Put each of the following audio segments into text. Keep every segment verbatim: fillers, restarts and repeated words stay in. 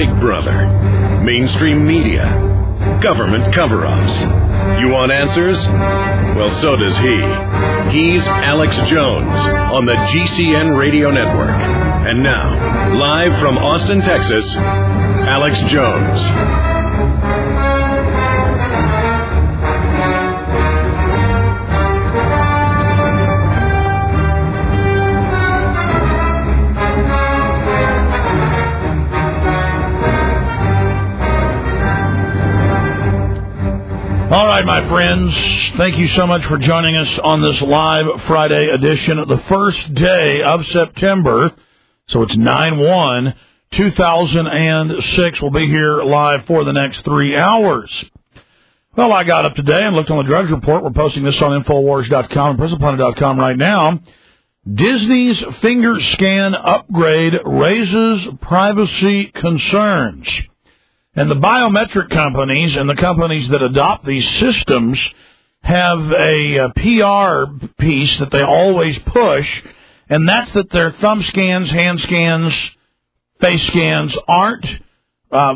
Big Brother, mainstream media, government cover-ups. You want answers? Well, so does he. He's Alex Jones on the G C N Radio Network. And now, live from Austin, Texas, Alex Jones. All right, my friends, thank you so much for joining us on this live Friday edition, the first day of September. So it's nine one two thousand six. We'll be here live for the next three hours. Well, I got up today and looked on the Drudge Report. We're posting this on Infowars dot com and Prison Planet dot com right now. Disney's finger scan upgrade raises privacy concerns. And the biometric companies and the companies that adopt these systems have a, a P R piece that they always push, and that's that their thumb scans, hand scans, face scans aren't uh,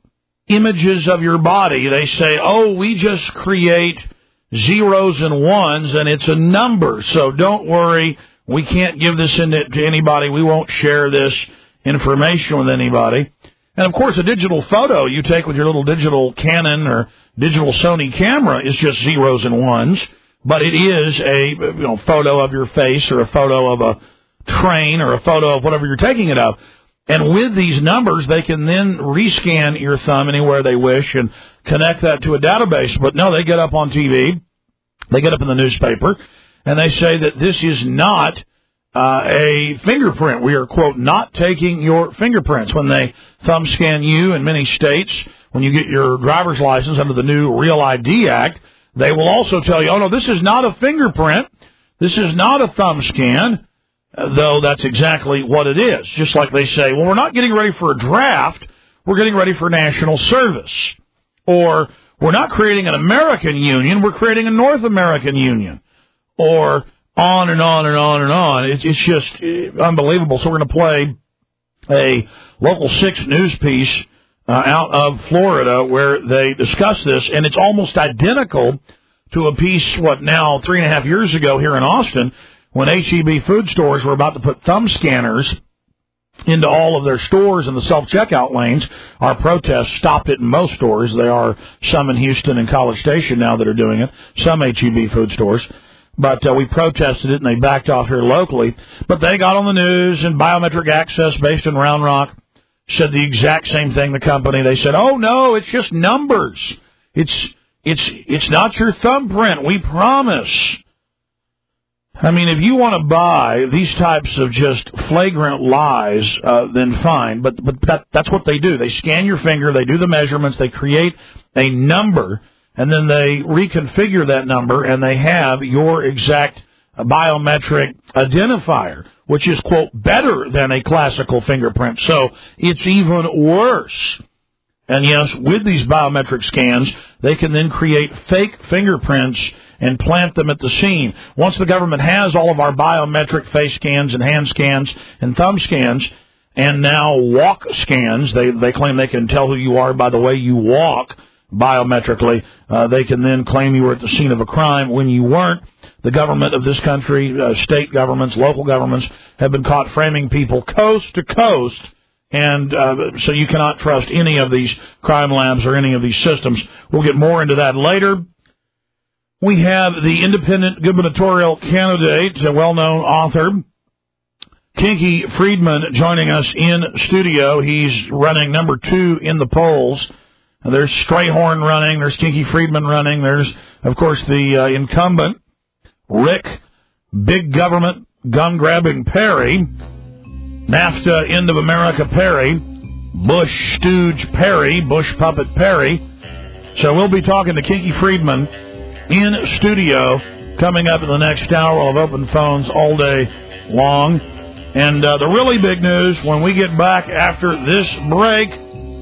images of your body. They say, oh, we just create zeros and ones, and it's a number, so don't worry. We can't give this in to anybody. We won't share this information with anybody. And, of course, a digital photo you take with your little digital Canon or digital Sony camera is just zeros and ones, but it is a you know photo of your face or a photo of a train or a photo of whatever you're taking it of. And with these numbers, they can then rescan your thumb anywhere they wish and connect that to a database. But, no, they get up on T V, they get up in the newspaper, and they say that this is not Uh, a fingerprint. We are, quote, not taking your fingerprints. When they thumb scan you in many states, when you get your driver's license under the new Real I D Act, they will also tell you, oh, no, this is not a fingerprint. This is not a thumb scan, uh, though that's exactly what it is. Just like they say, well, we're not getting ready for a draft. We're getting ready for national service. Or we're not creating an American union. We're creating a North American union. Or on and on and on and on. It's, it's just unbelievable. So we're going to play a Local six news piece uh, out of Florida where they discuss this, and it's almost identical to a piece, what, now three and a half years ago here in Austin when H E B food stores were about to put thumb scanners into all of their stores in the self-checkout lanes. Our protests stopped it in most stores. There are some in Houston and College Station now that are doing it, some H E B food stores. But uh, we protested it, and they backed off here locally. But they got on the news, and Biometric Access, based in Round Rock, said the exact same thing, the company. They said, oh, no, it's just numbers. It's it's it's not your thumbprint. We promise. I mean, if you want to buy these types of just flagrant lies, uh, then fine. But, but that, that's what they do. They scan your finger. They do the measurements. They create a number. And then they reconfigure that number, and they have your exact biometric identifier, which is, quote, better than a classical fingerprint. So it's even worse. And, yes, with these biometric scans, they can then create fake fingerprints and plant them at the scene. Once the government has all of our biometric face scans and hand scans and thumb scans, and now walk scans, they, they claim they can tell who you are by the way you walk, biometrically, uh, they can then claim you were at the scene of a crime when you weren't. The government of this country, uh, state governments, local governments, have been caught framing people coast to coast, and uh, so you cannot trust any of these crime labs or any of these systems. We'll get more into that later. We have the independent gubernatorial candidate, a well-known author, Kinky Friedman, joining us in studio. He's running number two in the polls. There's Strayhorn running. There's Kinky Friedman running. There's, of course, the uh, incumbent, Rick Big Government Gun-Grabbing Perry, NAFTA End of America Perry, Bush Stooge Perry, Bush Puppet Perry. So we'll be talking to Kinky Friedman in studio coming up in the next hour. We'll have open phones all day long. And uh, the really big news, when we get back after this break,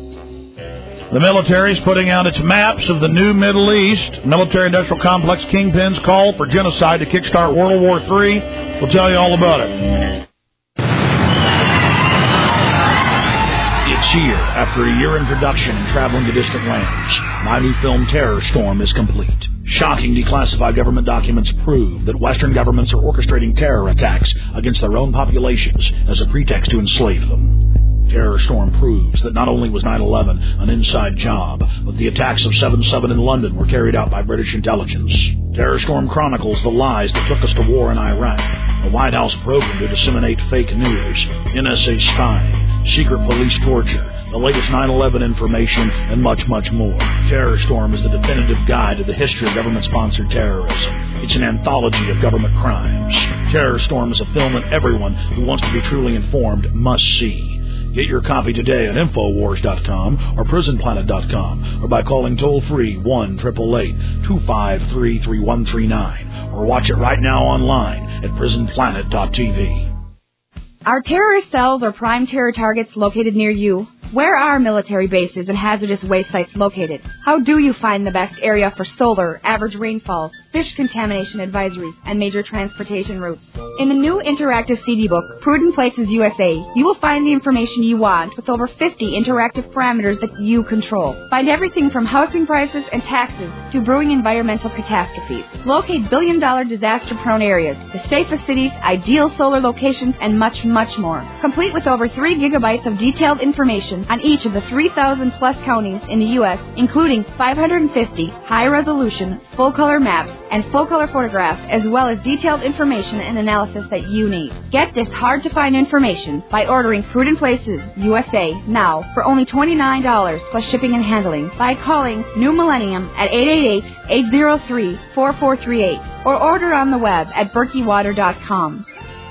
the military is putting out its maps of the new Middle East. Military-industrial complex kingpins call for genocide to kickstart World War Three. We'll tell you all about it. It's This year, after a year in production and traveling to distant lands, my new film Terror Storm is complete. Shocking declassified government documents prove that Western governments are orchestrating terror attacks against their own populations as a pretext to enslave them. Terror Storm proves that not only was nine eleven an inside job, but the attacks of seven seven in London were carried out by British intelligence. Terror Storm chronicles the lies that took us to war in Iraq, a White House program to disseminate fake news, N S A spying, secret police torture, the latest nine eleven information, and much, much more. Terror Storm is the definitive guide to the history of government-sponsored terrorism. It's an anthology of government crimes. Terror Storm is a film that everyone who wants to be truly informed must see. Get your copy today at Infowars dot com or Prison Planet dot com or by calling toll-free one eight eight eight, two five three, three one three nine or watch it right now online at Prison Planet dot T V. Are terrorist cells or prime terror targets located near you? Where are military bases and hazardous waste sites located? How do you find the best area for solar, average rainfall, fish contamination advisories, and major transportation routes? In the new interactive C D book, Prudent Places U S A, you will find the information you want with over fifty interactive parameters that you control. Find everything from housing prices and taxes to brewing environmental catastrophes. Locate billion-dollar disaster-prone areas, the safest cities, ideal solar locations, and much, much more. Complete with over three gigabytes of detailed information on each of the three thousand plus counties in the U S, including five hundred fifty high-resolution, full-color maps and full-color photographs, as well as detailed information and analysis that you need. Get this hard-to-find information by ordering Prudent Places U S A now for only twenty-nine dollars plus shipping and handling by calling New Millennium at eight eight eight, eight zero three, four four three eight or order on the web at berkey water dot com.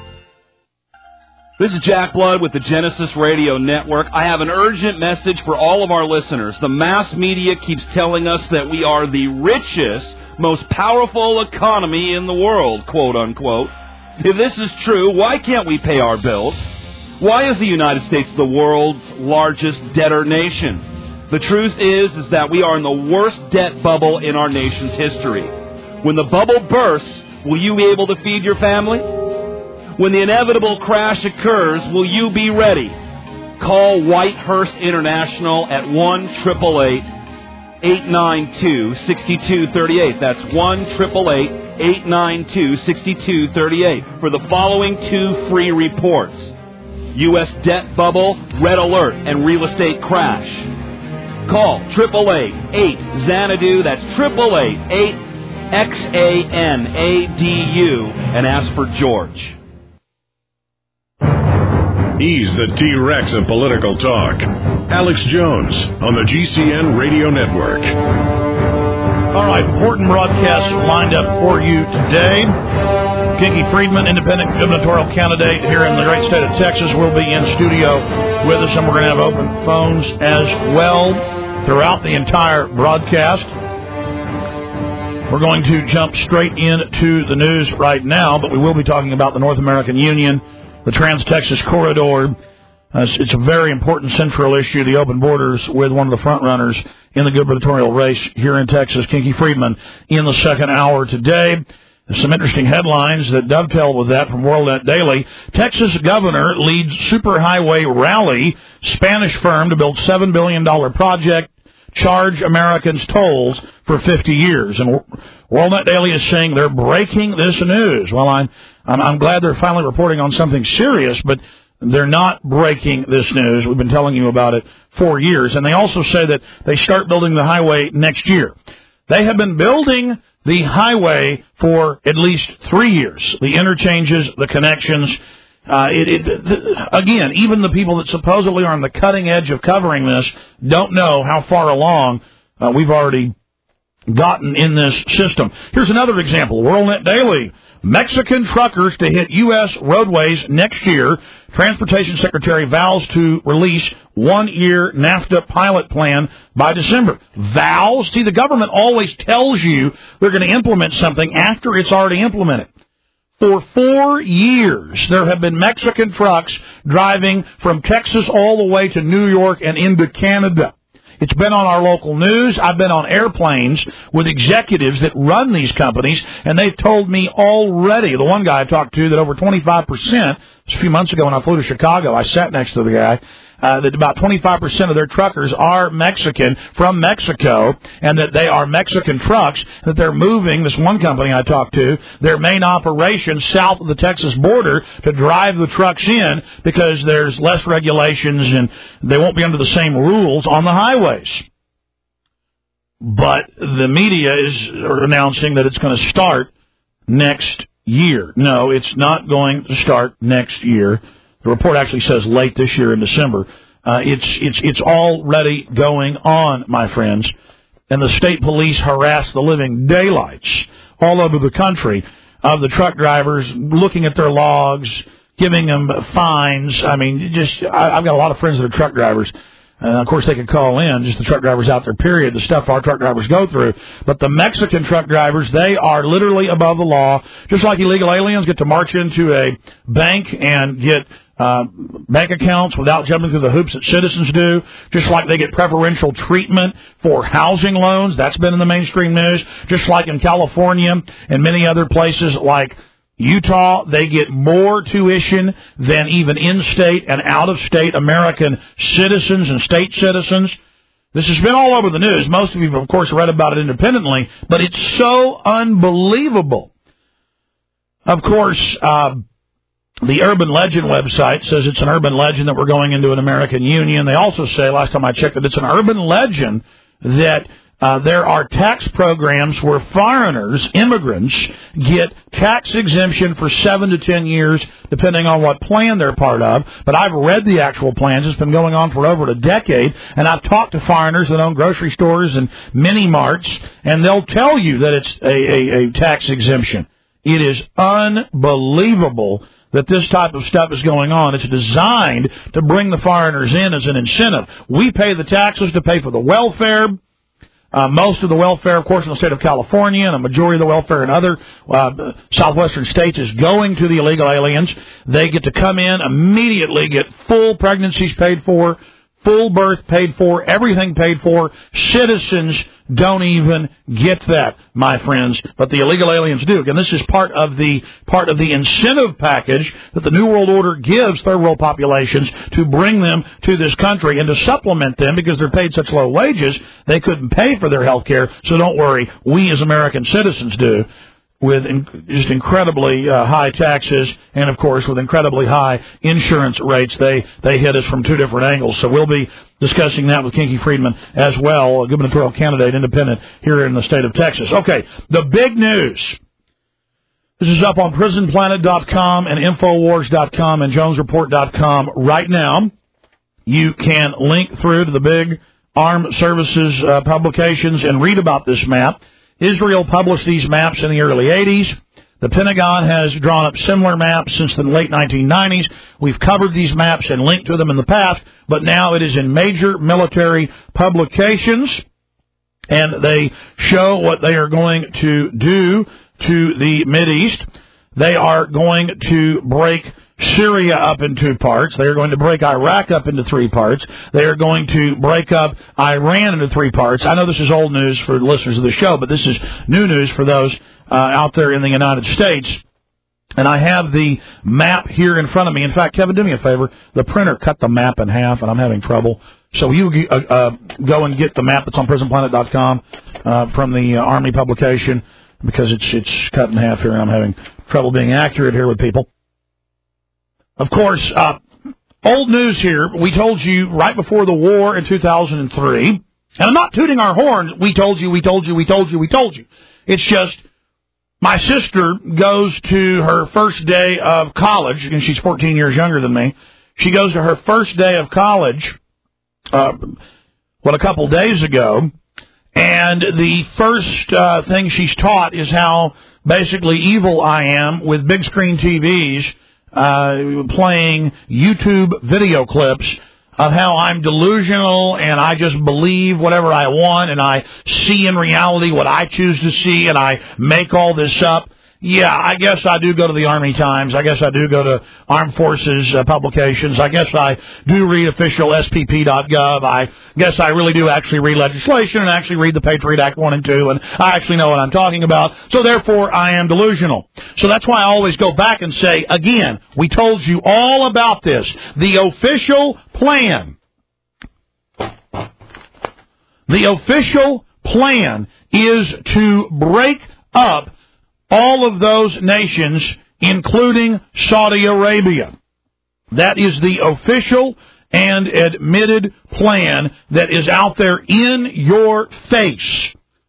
This is Jack Blood with the Genesis Radio Network. I have an urgent message for all of our listeners. The mass media keeps telling us that we are the richest, most powerful economy in the world, quote unquote. If this is true, why can't we pay our bills? Why is the United States the world's largest debtor nation? The truth is, is that we are in the worst debt bubble in our nation's history. When the bubble bursts, will you be able to feed your family? When the inevitable crash occurs, will you be ready? Call Whitehurst International at one eight eight eight, eight nine two, six two three eight. That's one eight eight eight, eight nine two, six two three eight for the following two free reports. U S debt bubble, red alert, and real estate crash. Call eight eight eight, eight, Xanadu. That's eight eight eight, eight, X A N A D U and ask for George. He's the T-Rex of political talk. Alex Jones on the G C N Radio Network. All right, important broadcast lined up for you today. Kinky Friedman, independent gubernatorial candidate here in the great state of Texas, will be in studio with us, and we're going to have open phones as well throughout the entire broadcast. We're going to jump straight into the news right now, but we will be talking about the North American Union, the Trans-Texas Corridor. Uh, it's a very important central issue, the open borders, with one of the front runners in the gubernatorial race here in Texas, Kinky Friedman, in the second hour today. There's some interesting headlines that dovetail with that from WorldNet Daily. Texas governor leads superhighway rally, Spanish firm to build seven billion dollars project, charge Americans tolls for fifty years. And WorldNet Daily is saying they're breaking this news. Well, I'm, I'm, I'm glad they're finally reporting on something serious, but they're not breaking this news. We've been telling you about it for years. And they also say that they start building the highway next year. They have been building the highway for at least three years. The interchanges, the connections. Uh, it, it, the, again, even the people that supposedly are on the cutting edge of covering this don't know how far along uh, we've already gotten in this system. Here's another example. WorldNet Daily. Mexican truckers to hit U S roadways next year. Transportation Secretary vows to release one-year NAFTA pilot plan by December. Vows? See, the government always tells you they're going to implement something after it's already implemented. For four years, there have been Mexican trucks driving from Texas all the way to New York and into Canada. It's been on our local news. I've been on airplanes with executives that run these companies, and they've told me already, the one guy I talked to, that over twenty-five percent, a few months ago when I flew to Chicago, I sat next to the guy, uh, that about twenty-five percent of their truckers are Mexican from Mexico, and that they are Mexican trucks, that they're moving, this one company I talked to, their main operation south of the Texas border to drive the trucks in because there's less regulations and they won't be under the same rules on the highways. But the media is announcing that it's going to start next year. No, it's not going to start next year. The report actually says late this year in December. Uh, it's it's it's already going on, my friends. And the state police harass the living daylights all over the country of the truck drivers, looking at their logs, giving them fines. I mean, just I, I've got a lot of friends that are truck drivers. And, of course, they could call in, just the truck drivers out there, period, the stuff our truck drivers go through. But the Mexican truck drivers, they are literally above the law. Just like illegal aliens get to march into a bank and get uh, bank accounts without jumping through the hoops that citizens do. Just like they get preferential treatment for housing loans. That's been in the mainstream news. Just like in California and many other places like Utah, they get more tuition than even in-state and out-of-state American citizens and state citizens. This has been all over the news. Most of you, of course, read about it independently, but it's so unbelievable. Of course, uh, the Urban Legend website says it's an urban legend that we're going into an American Union. They also say, last time I checked, that it's an urban legend that Uh, there are tax programs where foreigners, immigrants, get tax exemption for seven to ten years, depending on what plan they're part of. But I've read the actual plans. It's been going on for over a decade. And I've talked to foreigners that own grocery stores and mini marts, and they'll tell you that it's a, a, a tax exemption. It is unbelievable that this type of stuff is going on. It's designed to bring the foreigners in as an incentive. We pay the taxes to pay for the welfare. Uh, most of the welfare, of course, in the state of California, and a majority of the welfare in other uh, southwestern states is going to the illegal aliens. They get to come in, immediately get full pregnancies paid for, full birth paid for, everything paid for. Citizens don't even get that, my friends, but the illegal aliens do. Again, this is part of the part of the incentive package that the New World Order gives third world populations to bring them to this country and to supplement them because they're paid such low wages they couldn't pay for their health care. So don't worry, we as American citizens do, with in, just incredibly uh, high taxes and, of course, with incredibly high insurance rates. They they hit us from two different angles. So we'll be discussing that with Kinky Friedman as well, a gubernatorial candidate, independent, here in the state of Texas. Okay, the big news. This is up on prison planet dot com and infowars dot com and jones report dot com right now. You can link through to the big armed services uh, publications and read about this map. Israel published these maps in the early eighties. The Pentagon has drawn up similar maps since the late nineteen nineties. We've covered these maps and linked to them in the past, but now it is in major military publications, and they show what they are going to do to the Mideast. They are going to break Syria up in two parts. They are going to break Iraq up into three parts. They are going to break up Iran into three parts. I know this is old news for listeners of the show, but this is new news for those uh, out there in the United States. And I have the map here in front of me. In fact, Kevin, do me a favor. The printer cut the map in half, and I'm having trouble. So you uh, uh, go and get the map that's on prison planet dot com uh, from the uh, Army publication, because it's it's cut in half here, and I'm having trouble being accurate here with people. Of course, uh, old news here. We told you right before the war in two thousand three, and I'm not tooting our horns. We told you, we told you, we told you, we told you. It's just my sister goes to her first day of college, and she's fourteen years younger than me. She goes to her first day of college, uh, what, a couple days ago, and the first uh, thing she's taught is how basically evil I am with big screen T Vs, Uh, playing YouTube video clips of how I'm delusional and I just believe whatever I want and I see in reality what I choose to see and I make all this up. yeah, I guess I do go to the Army Times. I guess I do go to Armed Forces uh, publications. I guess I do read official S P P dot gov. I guess I really do actually read legislation and actually read the Patriot Act one and two, and I actually know what I'm talking about. So therefore, I am delusional. So that's why I always go back and say, again, we told you all about this. The official plan. The official plan is to break up all of those nations, including Saudi Arabia. That is the official and admitted plan that is out there in your face.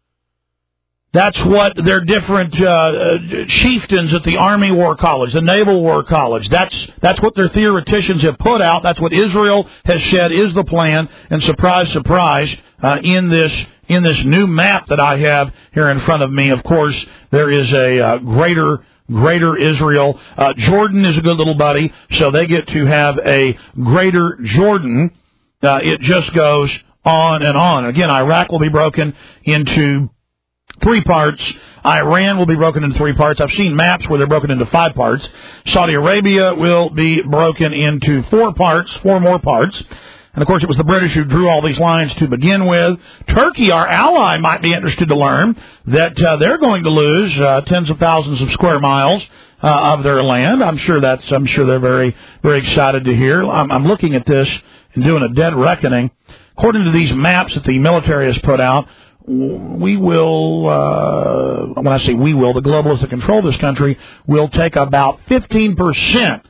That's what their different uh, chieftains at the Army War College, the Naval War College, that's that's what their theoreticians have put out. That's what Israel has said is the plan. And surprise, surprise, uh, in this in this new map that I have here in front of me, of course, there is a uh, greater greater Israel. Uh, Jordan is a good little buddy, so they get to have a greater Jordan. Uh, it just goes on and on. Again, Iraq will be broken into three parts. Iran will be broken into three parts. I've seen maps where they're broken into five parts. Saudi Arabia will be broken into four parts, four more parts. And, of course, it was the British who drew all these lines to begin with. Turkey, our ally, might be interested to learn that uh, they're going to lose uh, tens of thousands of square miles uh, of their land. I'm sure that's. I'm sure they're very, very excited to hear. I'm, I'm looking at this and doing a dead reckoning. According to these maps that the military has put out, we will, uh, when I say we will, the globalists that control this country will take about fifteen percent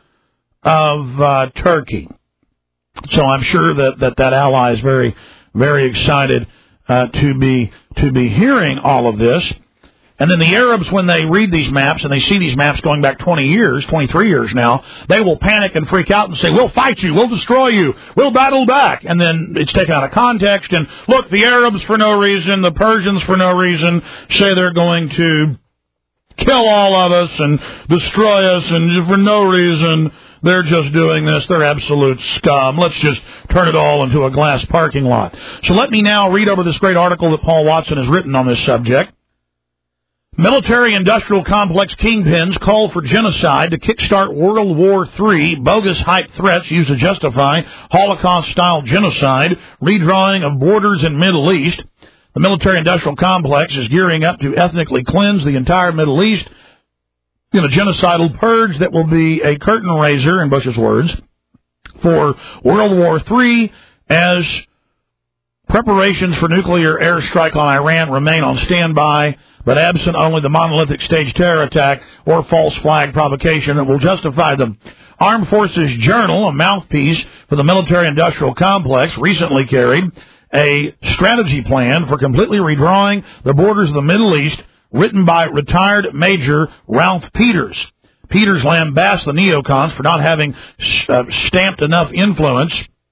of uh, Turkey. So I'm sure that, that that ally is very, very excited uh, to be to be hearing all of this. And then the Arabs, when they read these maps and they see these maps going back twenty years, twenty-three years now, they will panic and freak out and say, we'll fight you, we'll destroy you, we'll battle back. And then it's taken out of context. And look, the Arabs for no reason, the Persians for no reason, say they're going to kill all of us and destroy us, and for no reason they're just doing this. They're absolute scum. Let's just turn it all into a glass parking lot. So let me now read over this great article that Paul Watson has written on this subject. Military-industrial complex kingpins call for genocide to kickstart World War Three. Bogus hype threats used to justify Holocaust-style genocide. Redrawing of borders in Middle East. The military-industrial complex is gearing up to ethnically cleanse the entire Middle East in a genocidal purge that will be a curtain raiser, in Bush's words, for World War Three as preparations for nuclear airstrike on Iran remain on standby, but absent only the monolithic staged terror attack or false flag provocation that will justify them. Armed Forces Journal, a mouthpiece for the military-industrial complex, recently carried a strategy plan for completely redrawing the borders of the Middle East, written by retired Major Ralph Peters. Peters lambasted the neocons for not having uh, stamped enough influence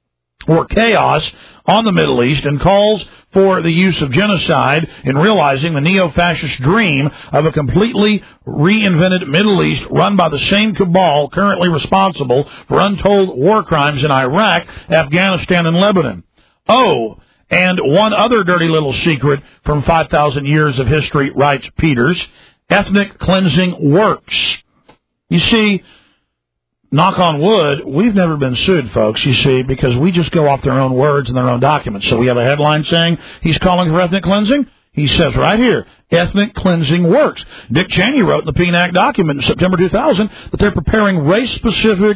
or chaos on the Middle East, and calls for the use of genocide in realizing the neo-fascist dream of a completely reinvented Middle East run by the same cabal currently responsible for untold war crimes in Iraq, Afghanistan, and Lebanon. Oh, and one other dirty little secret from five thousand years of history, writes Peters, ethnic cleansing works. You see, knock on wood, we've never been sued, folks, you see, because we just go off their own words and their own documents. So we have a headline saying he's calling for ethnic cleansing. He says right here, ethnic cleansing works. Dick Cheney wrote in the P N A C document in September two thousand that they're preparing race-specific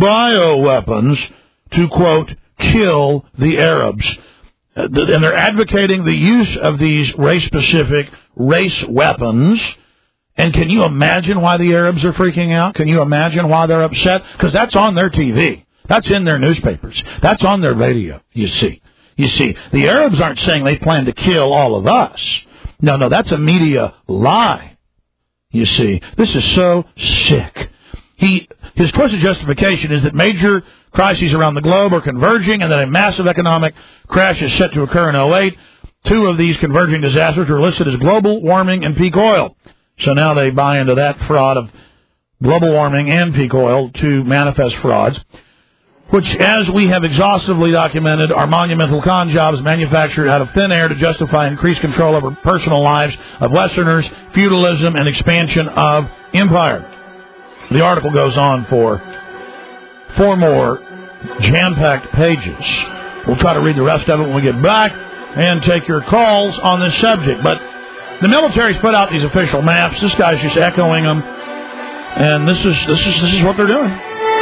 bioweapons to, quote, kill the Arabs. And they're advocating the use of these race-specific race weapons. And can you imagine why the Arabs are freaking out? Can you imagine why they're upset? Because that's on their T V. That's in their newspapers. That's on their radio, you see. You see, the Arabs aren't saying they plan to kill all of us. No, no, that's a media lie. You see, this is so sick. He, his twisted justification is that major crises around the globe are converging and that a massive economic crash is set to occur in oh eight. Two of these converging disasters are listed as global warming and peak oil. So now they buy into that fraud of global warming and peak oil, two manifest frauds, which, as we have exhaustively documented, are monumental con jobs manufactured out of thin air to justify increased control over personal lives of Westerners, feudalism, and expansion of Empire. The article goes on for four more jam-packed pages. We'll try to read the rest of it when we get back and take your calls on this subject. But the military's put out these official maps. This guy's just echoing them, and this is this is this is what they're doing.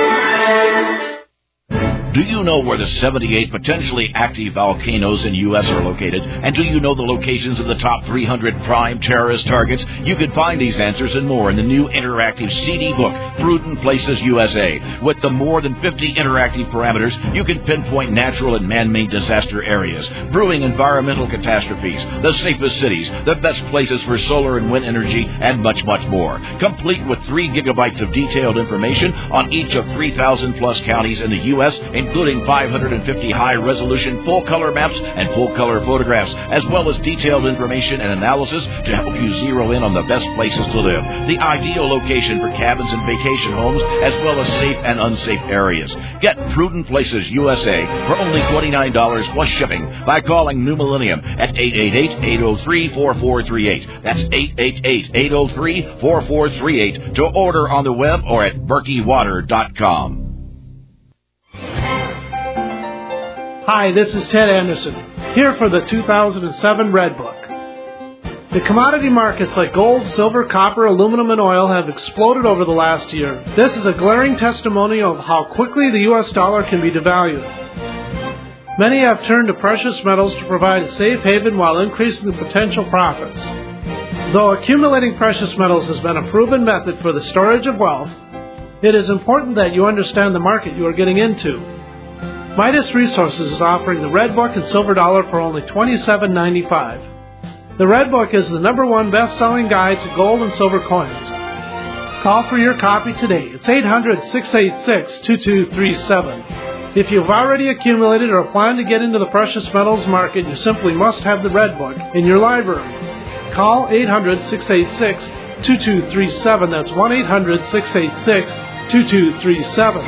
Do you know where the seventy-eight potentially active volcanoes in the U S are located? And do you know the locations of the top three hundred prime terrorist targets? You can find these answers and more in the new interactive C D book, Prudent Places U S A. With the more than fifty interactive parameters, you can pinpoint natural and man-made disaster areas, brewing environmental catastrophes, the safest cities, the best places for solar and wind energy, and much, much more. Complete with three gigabytes of detailed information on each of three thousand plus counties in the U S, including five hundred fifty high-resolution full-color maps and full-color photographs, as well as detailed information and analysis to help you zero in on the best places to live, the ideal location for cabins and vacation homes, as well as safe and unsafe areas. Get Prudent Places U S A for only twenty-nine dollars plus shipping by calling New Millennium at eight eight eight, eight oh three, four four three eight. That's eight eight eight, eight oh three, four four three eight to order on the web or at berkey water dot com. Hi, this is Ted Anderson, here for the two thousand seven Red Book. The commodity markets like gold, silver, copper, aluminum, and oil have exploded over the last year. This is a glaring testimonial of how quickly the U S dollar can be devalued. Many have turned to precious metals to provide a safe haven while increasing the potential profits. Though accumulating precious metals has been a proven method for the storage of wealth, it is important that you understand the market you are getting into. Midas Resources is offering the Red Book and Silver Dollar for only twenty-seven ninety-five. The Red Book is the number one best-selling guide to gold and silver coins. Call for your copy today. It's eight hundred, six eight six, two two three seven. If you've already accumulated or plan to get into the precious metals market, you simply must have the Red Book in your library. Call eight hundred, six eight six, two two three seven. That's one eight hundred, six eight six, two two three seven.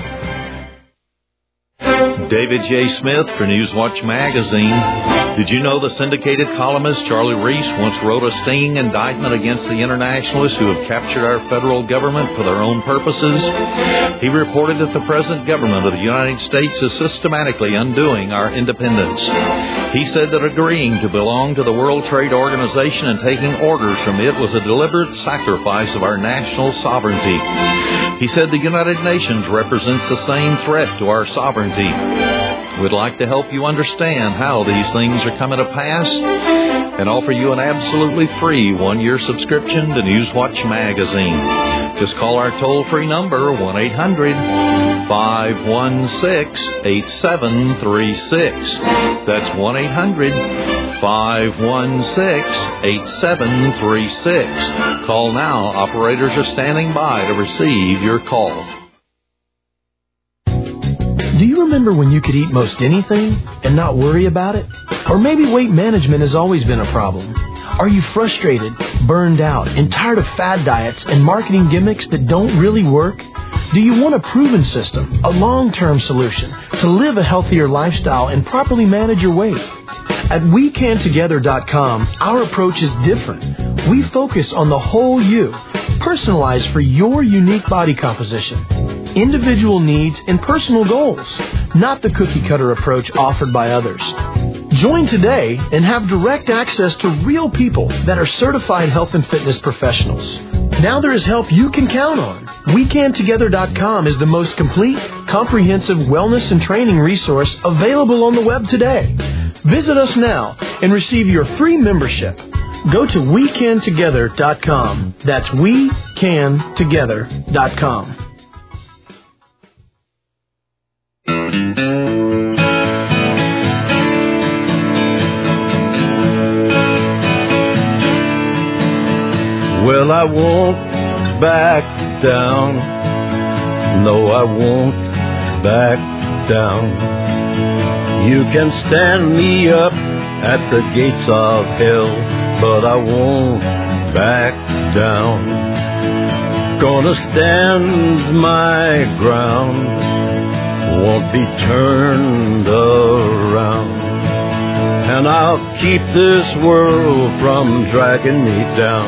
David J. Smith for Newswatch Magazine. Did you know the syndicated columnist Charlie Reese once wrote a stinging indictment against the internationalists who have captured our federal government for their own purposes? He reported that the present government of the United States is systematically undoing our independence. He said that agreeing to belong to the World Trade Organization and taking orders from it was a deliberate sacrifice of our national sovereignty. He said the United Nations represents the same threat to our sovereignty. We'd like to help you understand how these things are coming to pass and offer you an absolutely free one-year subscription to Newswatch Magazine. Just call our toll-free number, one eight hundred, five one six, eight seven three six. That's one eight hundred, five one six, eight seven three six. Call now. Operators are standing by to receive your call. Do you remember when you could eat most anything and not worry about it? Or maybe weight management has always been a problem. Are you frustrated, burned out, and tired of fad diets and marketing gimmicks that don't really work? Do you want a proven system, a long-term solution to live a healthier lifestyle and properly manage your weight? At we can together dot com, our approach is different. We focus on the whole you, personalized for your unique body composition, individual needs, and personal goals, not the cookie-cutter approach offered by others. Join today and have direct access to real people that are certified health and fitness professionals. Now there is help you can count on. we can together dot com is the most complete, comprehensive wellness and training resource available on the web today. Visit us now and receive your free membership. Go to we can together dot com. That's we can together dot com. Well, I won't back down. No, I won't back down. You can stand me up at the gates of hell, but I won't back down. Gonna stand my ground, won't be turned around. And I'll keep this world from dragging me down.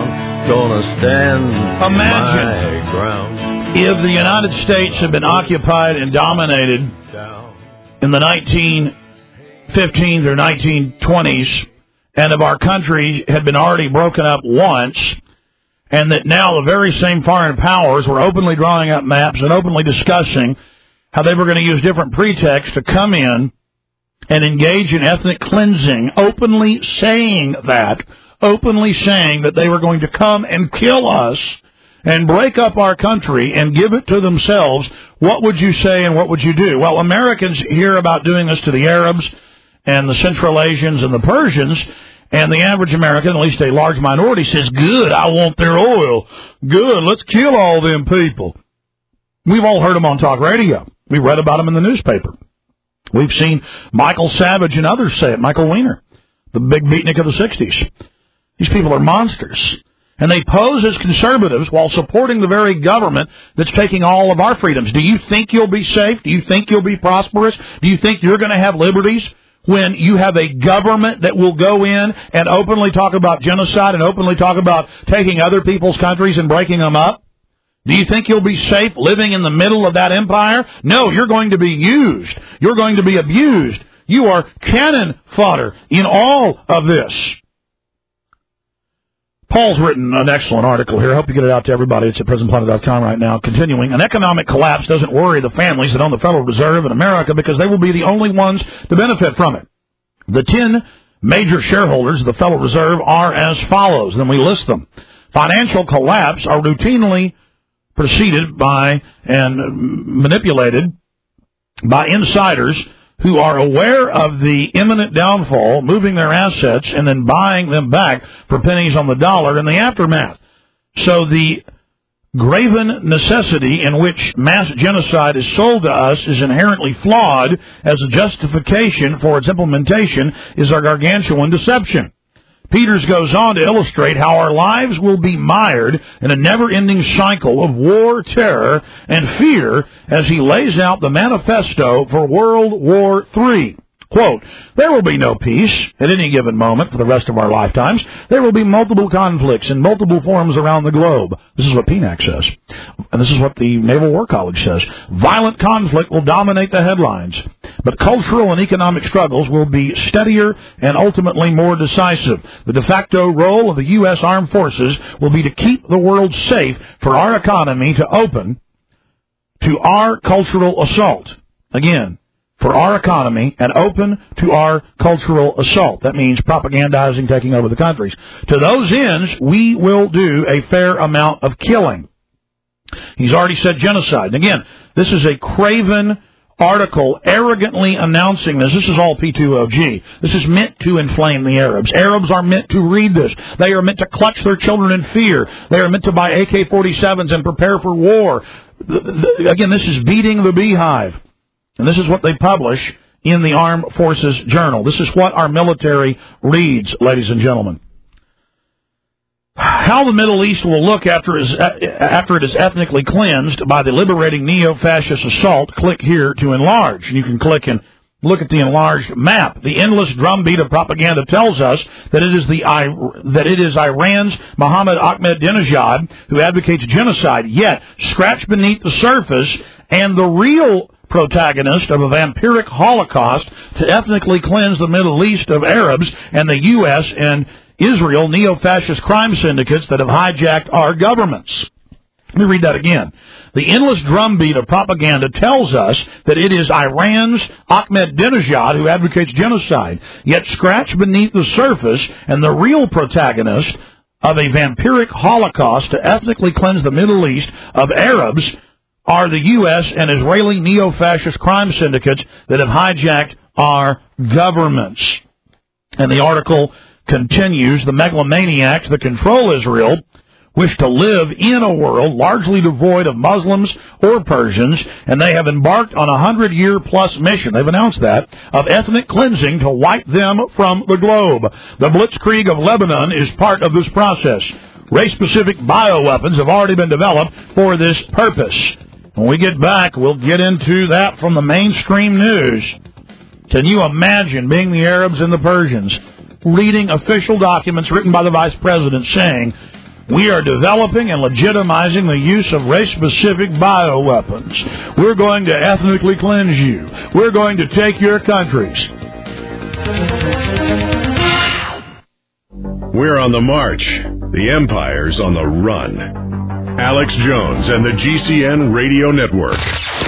gonna stand Imagine my ground. if the United States had been occupied and dominated in the nineteen fifteens or nineteen twenties, and if our country had been already broken up once, and that now the very same foreign powers were openly drawing up maps and openly discussing how they were going to use different pretexts to come in and engage in ethnic cleansing, openly saying that, openly saying that they were going to come and kill us and break up our country and give it to themselves, what would you say and what would you do? Well, Americans hear about doing this to the Arabs and the Central Asians and the Persians, and the average American, at least a large minority, says, good, I want their oil. Good, let's kill all them people. We've all heard them on talk radio. We read about them in the newspaper. We've seen Michael Savage and others say it, Michael Weiner, the big beatnik of the sixties. These people are monsters. And they pose as conservatives while supporting the very government that's taking all of our freedoms. Do you think you'll be safe? Do you think you'll be prosperous? Do you think you're going to have liberties when you have a government that will go in and openly talk about genocide and openly talk about taking other people's countries and breaking them up? Do you think you'll be safe living in the middle of that empire? No, you're going to be used. You're going to be abused. You are cannon fodder in all of this. Paul's written an excellent article here. I hope you get it out to everybody. It's at present planet dot com right now. Continuing, an economic collapse doesn't worry the families that own the Federal Reserve in America because they will be the only ones to benefit from it. The ten major shareholders of the Federal Reserve are as follows. Then we list them. Financial collapse are routinely preceded by and manipulated by insiders who are aware of the imminent downfall, moving their assets, and then buying them back for pennies on the dollar in the aftermath. So the graven necessity in which mass genocide is sold to us is inherently flawed, as a justification for its implementation is a gargantuan deception. Peters goes on to illustrate how our lives will be mired in a never-ending cycle of war, terror, and fear as he lays out the manifesto for World War Three. Quote, there will be no peace at any given moment for the rest of our lifetimes. There will be multiple conflicts in multiple forms around the globe. This is what P N A C says. And this is what the Naval War College says. Violent conflict will dominate the headlines, but cultural and economic struggles will be steadier and ultimately more decisive. The de facto role of the U S Armed Forces will be to keep the world safe for our economy to open to our cultural assault. Again, for our economy and open to our cultural assault. That means propagandizing, taking over the countries. To those ends, we will do a fair amount of killing. He's already said genocide. And again, this is a craven article arrogantly announcing this. This is all P two O G. This is meant to inflame the Arabs. Arabs are meant to read this. They are meant to clutch their children in fear. They are meant to buy A K forty-sevens and prepare for war. Again, this is beating the beehive. And this is what they publish in the Armed Forces Journal. This is what our military reads, ladies and gentlemen. How the Middle East will look after it is, after it is ethnically cleansed by the liberating neo-fascist assault, click here to enlarge. And you can click and look at the enlarged map. The endless drumbeat of propaganda tells us that it is the that it is Iran's Mohammed Ahmadinejad who advocates genocide. Yet, scratch beneath the surface, and the real protagonist of a vampiric holocaust to ethnically cleanse the Middle East of Arabs and the U S and Israel neo-fascist crime syndicates that have hijacked our governments. Let me read that again. The endless drumbeat of propaganda tells us that it is Iran's Ahmadinejad who advocates genocide. Yet scratch beneath the surface, and the real protagonist of a vampiric holocaust to ethnically cleanse the Middle East of Arabs are the U S and Israeli neo-fascist crime syndicates that have hijacked our governments. And the article continues, the megalomaniacs that control Israel wish to live in a world largely devoid of Muslims or Persians, and they have embarked on a hundred-year-plus mission, they've announced that, of ethnic cleansing to wipe them from the globe. The Blitzkrieg of Lebanon is part of this process. Race-specific bioweapons have already been developed for this purpose. When we get back, we'll get into that from the mainstream news. Can you imagine being the Arabs and the Persians, reading official documents written by the Vice President saying, we are developing and legitimizing the use of race-specific bioweapons. We're going to ethnically cleanse you. We're going to take your countries. We're on the march. The empire's on the run. Alex Jones and the G C N Radio Network.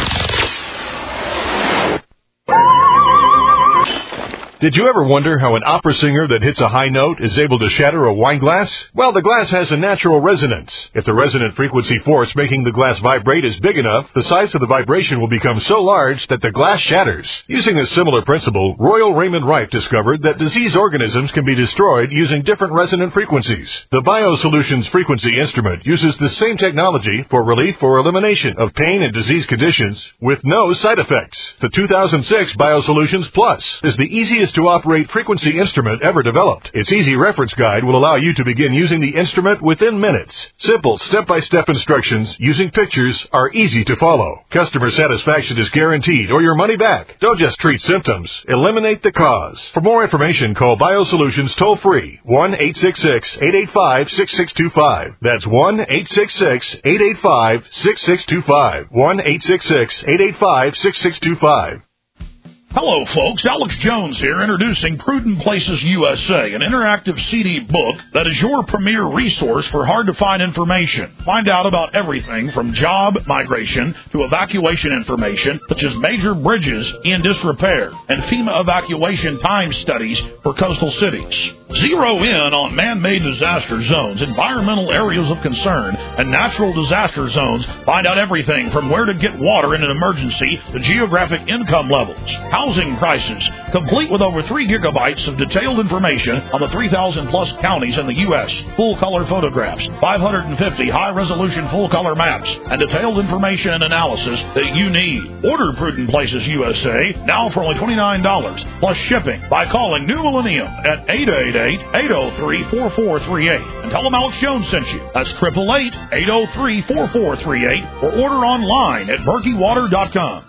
Did you ever wonder how an opera singer that hits a high note is able to shatter a wine glass? Well, the glass has a natural resonance. If the resonant frequency force making the glass vibrate is big enough, the size of the vibration will become so large that the glass shatters. Using a similar principle, Royal Raymond Rife discovered that disease organisms can be destroyed using different resonant frequencies. The BioSolutions frequency instrument uses the same technology for relief or elimination of pain and disease conditions with no side effects. The two thousand six BioSolutions Plus is the easiest to operate frequency instrument ever developed. Its easy reference guide will allow you to begin using the instrument within minutes. Simple step-by-step instructions using pictures are easy to follow. Customer satisfaction is guaranteed or your money back. Don't just treat symptoms, eliminate the cause. For more information, call BioSolutions toll-free one eight six six, eight eight five, six six two five. That's one eight six six, eight eight five, six six two five. one eight six six, eight eight five, six six two five. Hello, folks. Alex Jones here, introducing Prudent Places U S A, an interactive C D book that is your premier resource for hard-to-find information. Find out about everything from job migration to evacuation information, such as major bridges in disrepair and FEMA evacuation time studies for coastal cities. Zero in on man-made disaster zones, environmental areas of concern, and natural disaster zones. Find out everything from where to get water in an emergency to geographic income levels, housing prices, complete with over three gigabytes of detailed information on the three thousand plus counties in the U S, full-color photographs, five hundred fifty high-resolution full-color maps, and detailed information and analysis that you need. Order Prudent Places U S A now for only twenty-nine dollars plus shipping by calling New Millennium at eight eight eight, eight oh three, four four three eight and tell them Alex Jones sent you. That's eight eight eight, eight oh three, four four three eight or order online at berkey water dot com.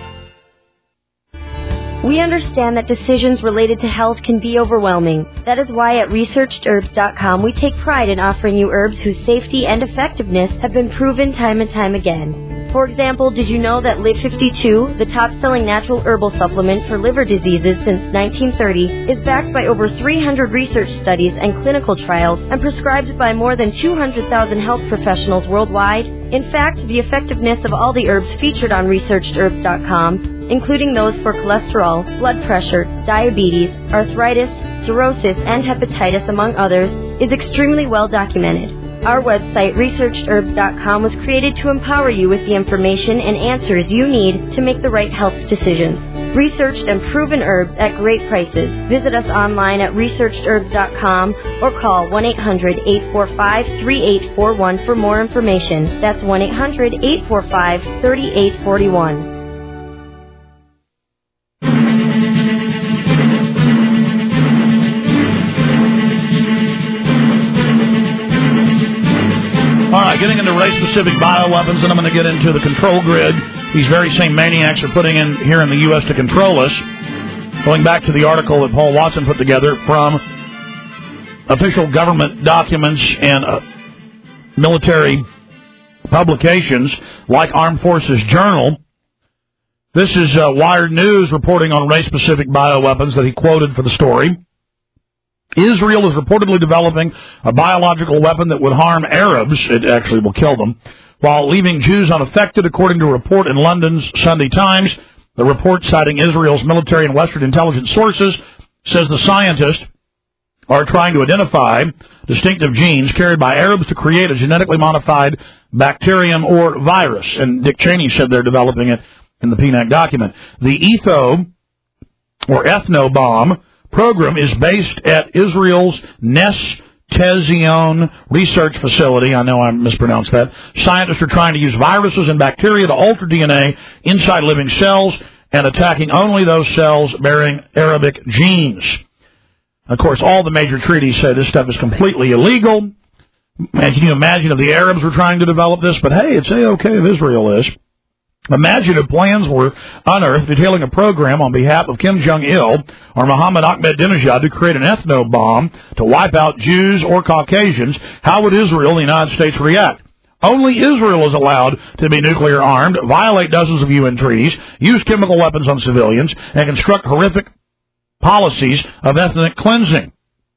We understand that decisions related to health can be overwhelming. That is why at researched herbs dot com we take pride in offering you herbs whose safety and effectiveness have been proven time and time again. For example, did you know that Live fifty-two, the top-selling natural herbal supplement for liver diseases since nineteen thirty, is backed by over three hundred research studies and clinical trials and prescribed by more than two hundred thousand health professionals worldwide? In fact, the effectiveness of all the herbs featured on researched herbs dot com, including those for cholesterol, blood pressure, diabetes, arthritis, cirrhosis, and hepatitis, among others, is extremely well documented. Our website, researched herbs dot com, was created to empower you with the information and answers you need to make the right health decisions. Researched and proven herbs at great prices. Visit us online at researched herbs dot com or call one eight hundred, eight four five, three eight four one for more information. That's one eight hundred, eight four five, three eight four one. All right, getting into race-specific bioweapons, and I'm going to get into the control grid. These very same maniacs are putting in here in the U S to control us. Going back to the article that Paul Watson put together from official government documents and uh, military publications like Armed Forces Journal. This is uh, Wired News reporting on race-specific bioweapons that he quoted for the story. Israel is reportedly developing a biological weapon that would harm Arabs. It actually will kill them, while leaving Jews unaffected, according to a report in London's Sunday Times. The report, citing Israel's military and Western intelligence sources, says the scientists are trying to identify distinctive genes carried by Arabs to create a genetically modified bacterium or virus. And Dick Cheney said they're developing it in the P N A C document. The Etho, or Ethnobomb, program is based at Israel's Nes Tezion research facility. I know I mispronounced that. Scientists are trying to use viruses and bacteria to alter D N A inside living cells and attacking only those cells bearing Arabic genes. Of course, all the major treaties say this stuff is completely illegal. And can you imagine if the Arabs were trying to develop this? But hey, it's A-okay if Israel is. Imagine if plans were unearthed detailing a program on behalf of Kim Jong-il or Mohammed Ahmadinejad to create an ethno-bomb to wipe out Jews or Caucasians. How would Israel and the United States react? Only Israel is allowed to be nuclear armed, violate dozens of U N treaties, use chemical weapons on civilians, and construct horrific policies of ethnic cleansing.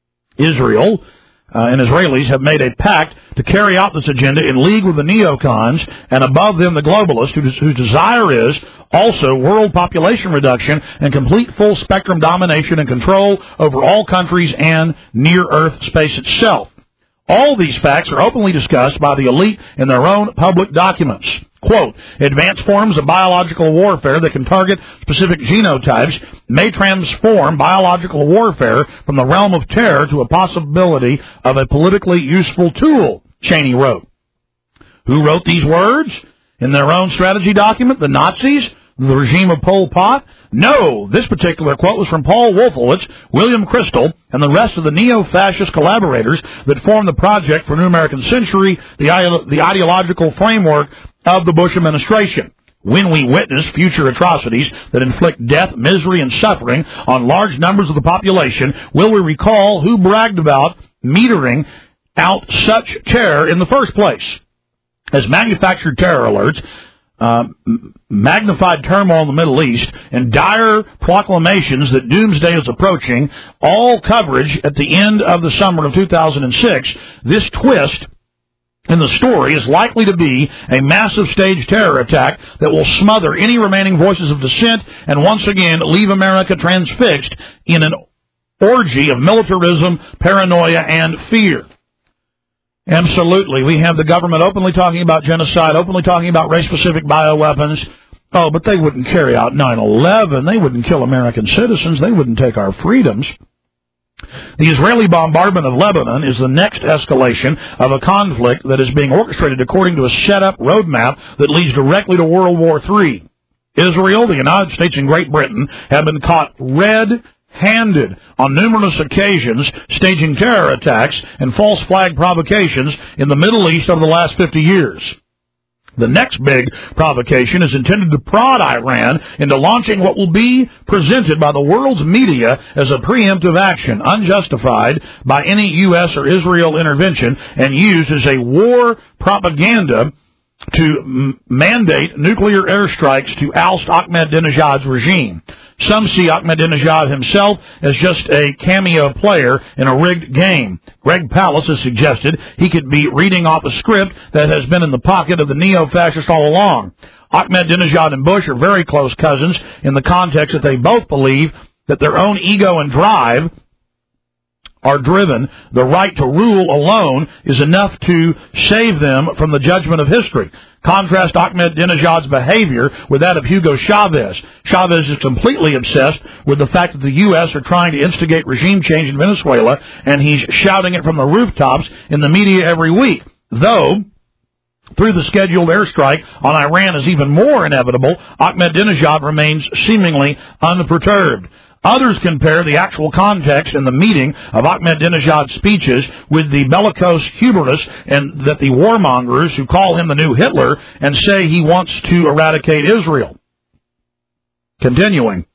Israel uh, and Israelis have made a pact to carry out this agenda in league with the neocons and above them the globalists whose, whose desire is also world population reduction and complete full spectrum domination and control over all countries and near-Earth space itself. All these facts are openly discussed by the elite in their own public documents. Quote, advanced forms of biological warfare that can target specific genotypes may transform biological warfare from the realm of terror to a possibility of a politically useful tool, Cheney wrote. Who wrote these words? In their own strategy document, the Nazis? The regime of Pol Pot? No, this particular quote was from Paul Wolfowitz, William Crystal, and the rest of the neo-fascist collaborators that formed the Project for New American Century, the, ide- the ideological framework of the Bush administration. When we witness future atrocities that inflict death, misery, and suffering on large numbers of the population, will we recall who bragged about metering out such terror in the first place? As manufactured terror alerts, Uh, magnified turmoil in the Middle East, and dire proclamations that doomsday is approaching, all coverage at the end of the summer of two thousand six, this twist in the story is likely to be a massive staged terror attack that will smother any remaining voices of dissent and once again leave America transfixed in an orgy of militarism, paranoia, and fear. Absolutely. We have the government openly talking about genocide, openly talking about race-specific bioweapons. Oh, but they wouldn't carry out nine eleven. They wouldn't kill American citizens. They wouldn't take our freedoms. The Israeli bombardment of Lebanon is the next escalation of a conflict that is being orchestrated according to a set-up roadmap that leads directly to World War Three. Israel, the United States, and Great Britain have been caught red handed on numerous occasions staging terror attacks and false flag provocations in the Middle East over the last fifty years. The next big provocation is intended to prod Iran into launching what will be presented by the world's media as a preemptive action, unjustified by any U S or Israel intervention, and used as a war propaganda to m- mandate nuclear airstrikes to oust Ahmadinejad's regime. Some see Ahmadinejad himself as just a cameo player in a rigged game. Greg Pallas has suggested he could be reading off a script that has been in the pocket of the neo-fascist all along. Ahmadinejad and Bush are very close cousins in the context that they both believe that their own ego and drive are driven. The right to rule alone is enough to save them from the judgment of history. Contrast Ahmadinejad's behavior with that of Hugo Chavez. Chavez is completely obsessed with the fact that the U S are trying to instigate regime change in Venezuela, and he's shouting it from the rooftops in the media every week. Though, through the scheduled airstrike on Iran is even more inevitable, Ahmadinejad remains seemingly unperturbed. Others compare the actual context and the meeting of Ahmadinejad's speeches with the bellicose hubris and that the warmongers who call him the new Hitler and say he wants to eradicate Israel. Continuing,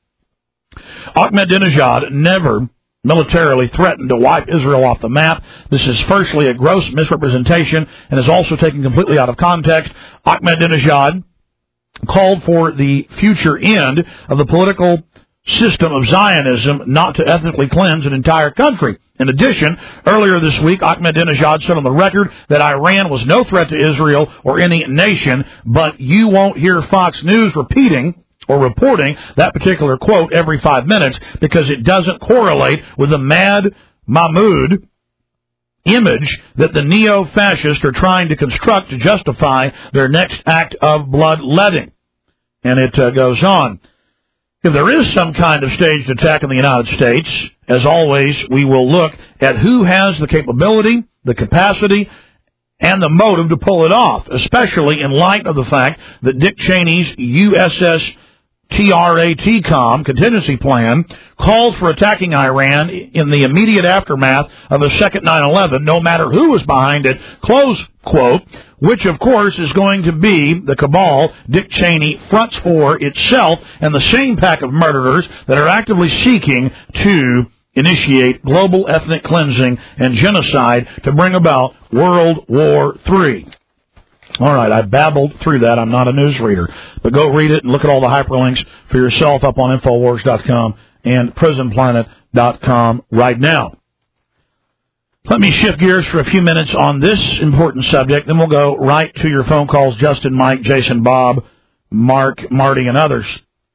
Ahmadinejad never militarily threatened to wipe Israel off the map. This is firstly a gross misrepresentation and is also taken completely out of context. Ahmadinejad called for the future end of the political system of Zionism not to ethnically cleanse an entire country. In addition, earlier this week, Ahmadinejad said on the record that Iran was no threat to Israel or any nation, but you won't hear Fox News repeating or reporting that particular quote every five minutes because it doesn't correlate with the Mad Mahmoud image that the neo-fascists are trying to construct to justify their next act of bloodletting. And it uh, goes on. If there is some kind of staged attack in the United States, as always, we will look at who has the capability, the capacity, and the motive to pull it off, especially in light of the fact that Dick Cheney's U S S T R A T COM, contingency plan, calls for attacking Iran in the immediate aftermath of a second nine eleven, no matter who was behind it, close quote, which, of course, is going to be the cabal Dick Cheney fronts for itself and the same pack of murderers that are actively seeking to initiate global ethnic cleansing and genocide to bring about World War Three. All right, I babbled through that. I'm not a newsreader. But go read it and look at all the hyperlinks for yourself up on Infowars dot com and Prison Planet dot com right now. Let me shift gears for a few minutes on this important subject, then we'll go right to your phone calls, Justin, Mike, Jason, Bob, Mark, Marty, and others.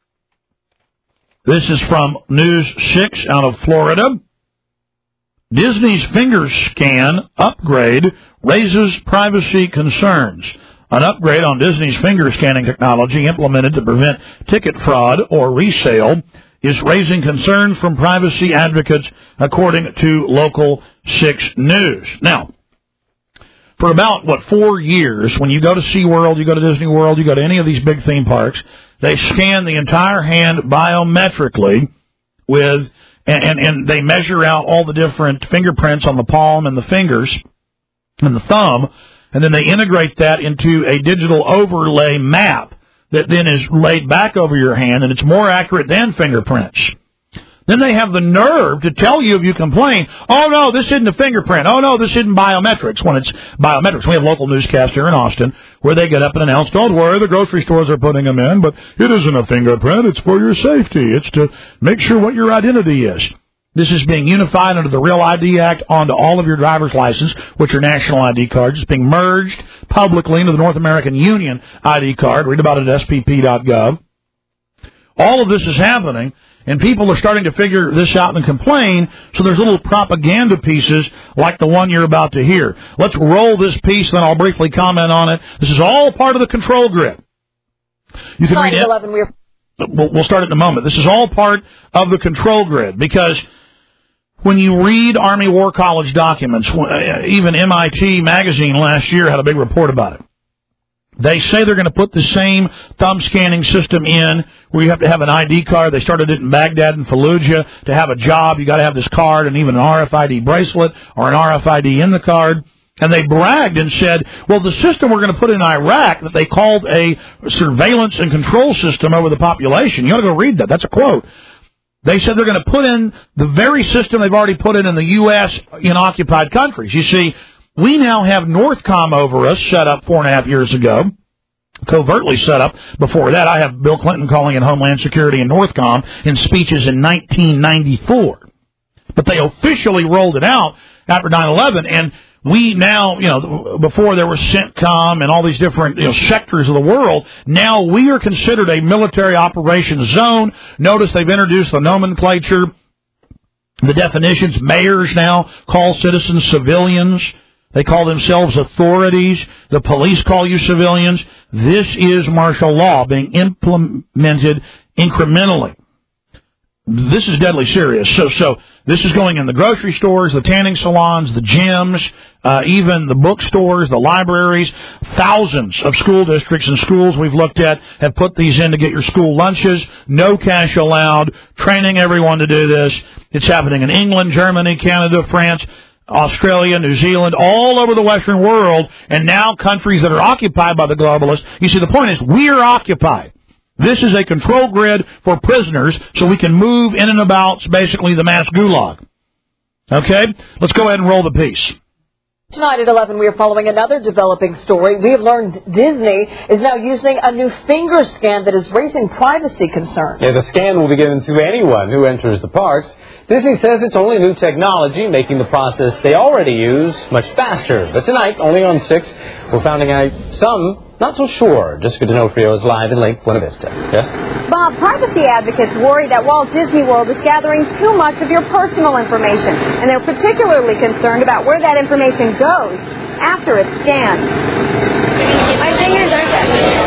This is from News six out of Florida. Disney's finger scan upgrade raises privacy concerns. An upgrade on Disney's finger scanning technology implemented to prevent ticket fraud or resale is raising concerns from privacy advocates, according to Local six News. Now, for about, what, four years, when you go to SeaWorld, you go to Disney World, you go to any of these big theme parks, they scan the entire hand biometrically with, and, and, and they measure out all the different fingerprints on the palm and the fingers and the thumb, and then they integrate that into a digital overlay map that then is laid back over your hand, and it's more accurate than fingerprints. Then they have the nerve to tell you if you complain, oh, no, this isn't a fingerprint. Oh, no, this isn't biometrics, when it's biometrics. We have local newscasts here in Austin where they get up and announce, don't worry, the grocery stores are putting them in, but it isn't a fingerprint. It's for your safety. It's to make sure what your identity is. This is being unified under the Real I D Act onto all of your driver's license, which are national I D cards. It's being merged publicly into the North American Union I D card. Read about it at S P P dot gov. All of this is happening, and people are starting to figure this out and complain, so there's little propaganda pieces like the one you're about to hear. Let's roll this piece, then I'll briefly comment on it. This is all part of the control grid. You can read it. We'll start it in a moment. This is all part of the control grid, because when you read Army War College documents, even M I T magazine last year had a big report about it. They say they're going to put the same thumb scanning system in where you have to have an I D card. They started it in Baghdad and Fallujah. To have a job, you got to have this card and even an R F I D bracelet or an R F I D in the card. And they bragged and said, well, the system we're going to put in Iraq that they called a surveillance and control system over the population. You ought to go read that. That's a quote. They said they're going to put in the very system they've already put in in the U S in occupied countries. You see, we now have Northcom over us, set up four and a half years ago, covertly set up. Before that, I have Bill Clinton calling in Homeland Security and Northcom in speeches in nineteen ninety-four. But they officially rolled it out after nine eleven, and we now, you know, before there was CENTCOM and all these different, you know, sectors of the world, now we are considered a military operations zone. Notice they've introduced the nomenclature, the definitions. Mayors now call citizens civilians. They call themselves authorities. The police call you civilians. This is martial law being implemented incrementally. This is deadly serious. So, so this is going in the grocery stores, the tanning salons, the gyms, uh, even the bookstores, the libraries. Thousands of school districts and schools we've looked at have put these in to get your school lunches. No cash allowed. Training everyone to do this. It's happening in England, Germany, Canada, France, Australia, New Zealand, all over the Western world, and now countries that are occupied by the globalists. You see, the point is, we are occupied. This is a control grid for prisoners, so we can move in and about, basically, the mass gulag. Okay? Let's go ahead and roll the piece. Tonight at eleven, we are following another developing story. We have learned Disney is now using a new finger scan that is raising privacy concerns. Yeah, the scan will be given to anyone who enters the parks. Disney says it's only new technology, making the process they already use much faster. But tonight, only on six, we're finding out some not so sure. Jessica D'Onofrio is live in Lake Buena Vista. Yes? Bob, privacy advocates worry that Walt Disney World is gathering too much of your personal information, and they're particularly concerned about where that information goes after it's scanned. My fingers are done. For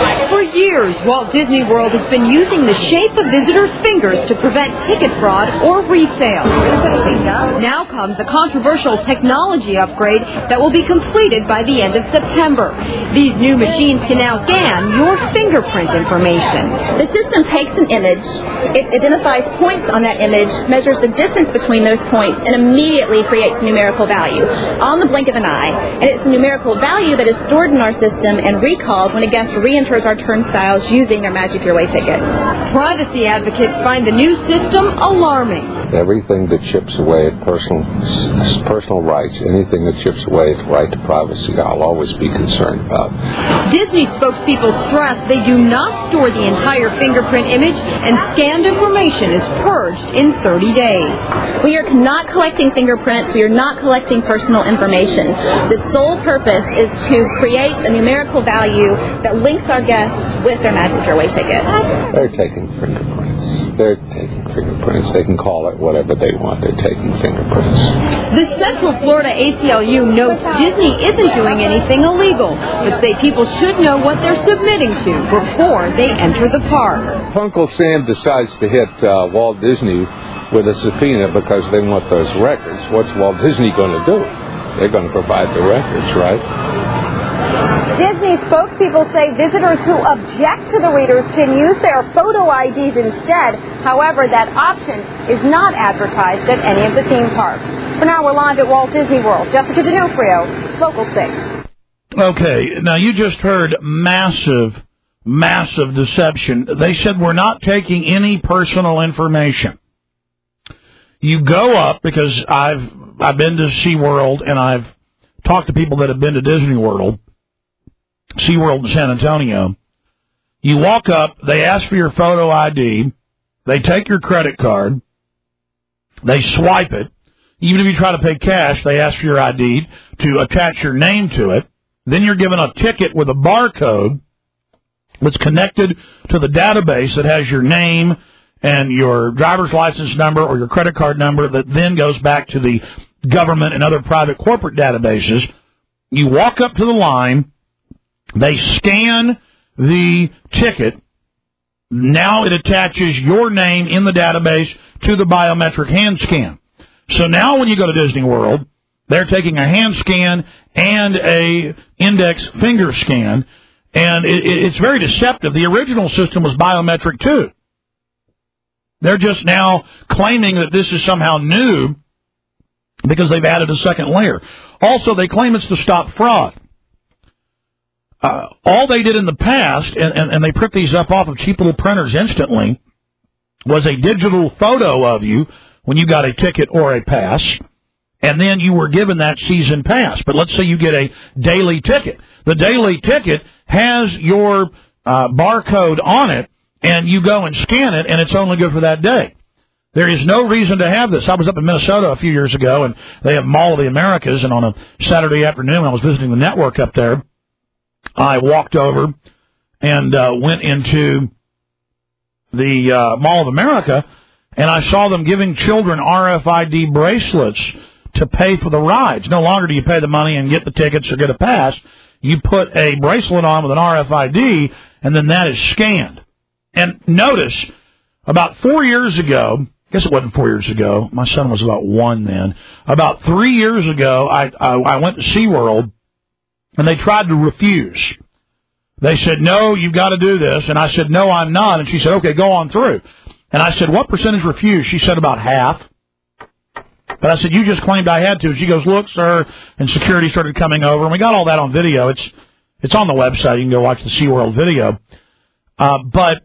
years, Walt Disney World has been using the shape of visitors' fingers to prevent ticket fraud or resale. Now comes a controversial technology upgrade that will be completed by the end of September. These new machines can now scan your fingerprint information. The system takes an image, it identifies points on that image, measures the distance between those points, and immediately creates a numerical value on the blink of an eye. And it's a numerical value that is stored in our system and recalled when a guest re-enters our turnstiles using their Magic Your Way ticket. Privacy advocates find the new system alarming. Everything that chips away at personal personal rights, anything that chips away at the right to privacy, I'll always be concerned about. Disney spokespeople stress they do not store the entire fingerprint image, and scanned information is purged in thirty days. We are not collecting fingerprints. We are not collecting personal information. The sole purpose is to create a numerical value that links our guests with their Magic Your Way ticket. They're taking fingerprints. They're taking fingerprints. They can call it whatever they want. They're taking fingerprints. The Central Florida A C L U notes Disney isn't doing anything illegal, but say people should know what they're submitting to before they enter the park. Uncle Sam decides to hit uh, Walt Disney with a subpoena because they want those records. What's Walt Disney going to do? They're going to provide the records, right? Disney spokespeople say visitors who object to the readers can use their photo I Ds instead. However, that option is not advertised at any of the theme parks. For now, we're live at Walt Disney World. Jessica D'Onofrio, Local six. Okay, now you just heard massive, massive deception. They said we're not taking any personal information. You go up, because I've I've been to SeaWorld and I've talked to people that have been to Disney World, SeaWorld in San Antonio. You walk up, they ask for your photo I D, they take your credit card, they swipe it. Even if you try to pay cash, they ask for your I D to attach your name to it. Then you're given a ticket with a barcode that's connected to the database that has your name and your driver's license number or your credit card number that then goes back to the government and other private corporate databases. You walk up to the line, they scan the ticket. Now it attaches your name in the database to the biometric hand scan. So now when you go to Disney World, they're taking a hand scan and a index finger scan, and it, it's very deceptive. The original system was biometric too. They're just now claiming that this is somehow new because they've added a second layer. Also, they claim it's to stop fraud. Uh, all they did in the past, and, and, and they print these up off of cheap little printers instantly, was a digital photo of you when you got a ticket or a pass, and then you were given that season pass. But let's say you get a daily ticket. The daily ticket has your uh, barcode on it, and you go and scan it, and it's only good for that day. There is no reason to have this. I was up in Minnesota a few years ago, and they have Mall of the Americas, and on a Saturday afternoon when I was visiting the network up there, I walked over and uh, went into the uh, Mall of America, and I saw them giving children R F I D bracelets to pay for the rides. No longer do you pay the money and get the tickets or get a pass. You put a bracelet on with an R F I D, and then that is scanned. And notice, about four years ago, I guess it wasn't four years ago, my son was about one then, about three years ago, I, I, I went to SeaWorld, and they tried to refuse. They said, no, you've got to do this. And I said, no, I'm not. And she said, okay, go on through. And I said, what percentage refused? She said about half. But I said, you just claimed I had to. And she goes, look, sir. And security started coming over. And we got all that on video. It's it's on the website. You can go watch the SeaWorld video. Uh, but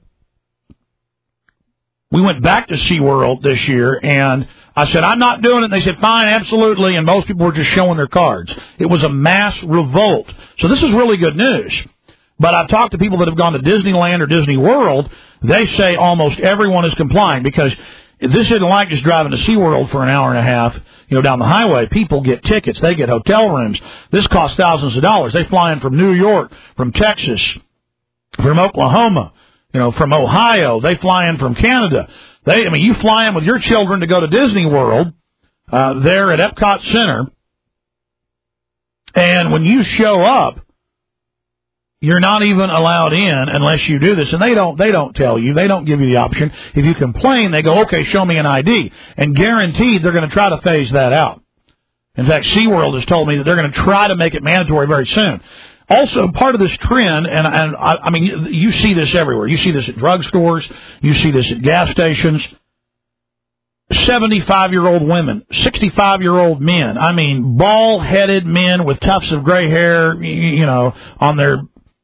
we went back to SeaWorld this year, and I said, I'm not doing it. And they said, fine, absolutely. And most people were just showing their cards. It was a mass revolt. So this is really good news. But I've talked to people that have gone to Disneyland or Disney World. They say almost everyone is complying, because this isn't like just driving to SeaWorld for an hour and a half, you know, down the highway. People get tickets. They get hotel rooms. This costs thousands of dollars. They fly in from New York, from Texas, from Oklahoma, you know, from Ohio. They fly in from Canada. They, I mean, you fly in with your children to go to Disney World uh, there at Epcot Center, and when you show up, you're not even allowed in unless you do this. And they don't, they don't tell you. They don't give you the option. If you complain, they go, okay, show me an I D. And guaranteed they're going to try to phase that out. In fact, SeaWorld has told me that they're going to try to make it mandatory very soon. Also, part of this trend, and, and I, I mean, you, you see this everywhere. You see this at drugstores. You see this at gas stations. seventy-five-year-old women, sixty-five-year-old men. I mean, bald-headed men with tufts of gray hair, you know, on their